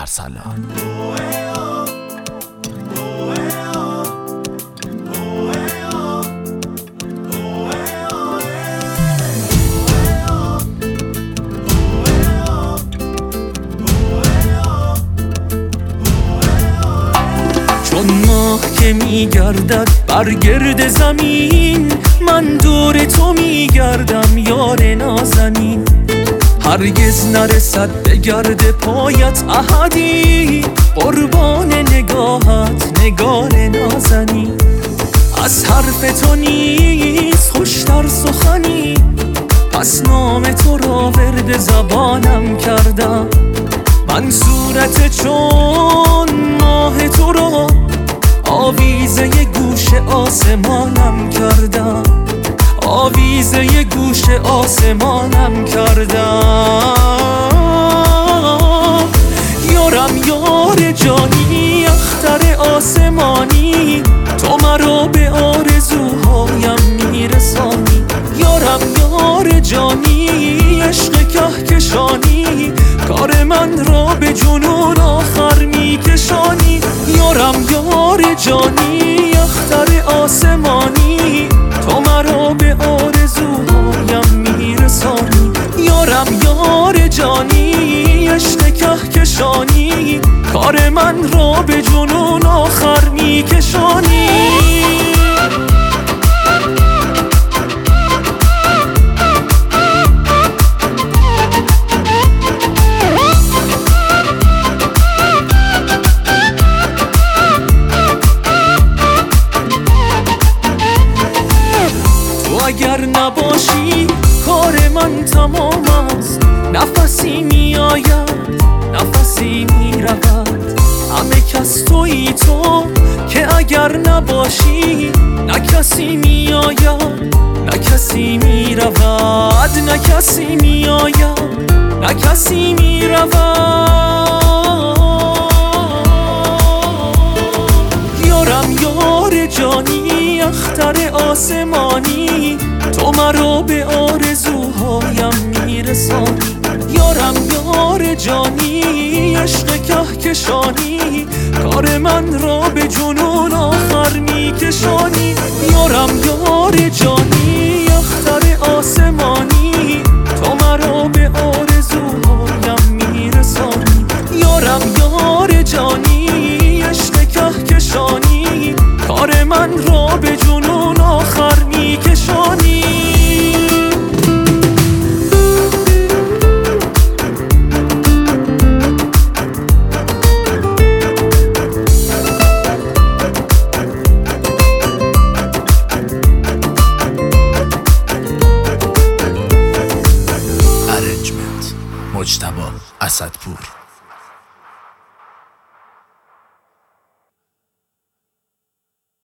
ارسلان. چون ماه که میگردد بر گرد زمین، من دور تو میگردم یار نازنین. هرگز نرسد به گرد پایت احدی، قربان نگاهت نگار نازنین. از حرف تو نیست خوشتر سخنی، پس نام تو را ورد زبانم کردم. من صورت چون ماه تو را آویزه گوش آسمانم کردم، آویزه گوش آسمانم کردم. یارم یار جانی اختر آسمانی، تو مرا به آرزوهایم میرسانی. یارم یار جانی عشق کهکشانی، کار من را به جنون آخر میکشانی. یارم یار جانی اختر آسمانی، تو مرا به آرزوهایم میرسانی. یارم یار جانی عشق کهکشانی، کار من را به جنون آخر میکشانی. اگر نباشی کار من تمام است، نفسی می آید نفسی می رود. همه کس تویی تو که اگر نباشی نه کسی می آید نه کسی می رود، نه کسی می آید نه کسی می رود. یارم یار جانی اختر آسمانی، تو مرا به آرزوهایم میرسانی. یارم یار جانی عشق کهکشانی، کار من را به جنون آخر میکشانی. یارم یار جانی اختر آسمانی، تو مرا به آرزوهایم میرسانی. یارم یار جانی عشق کهکشانی، کار من را به جنون آخر میکشانی. ارنجمنت مجتبی اسدپور.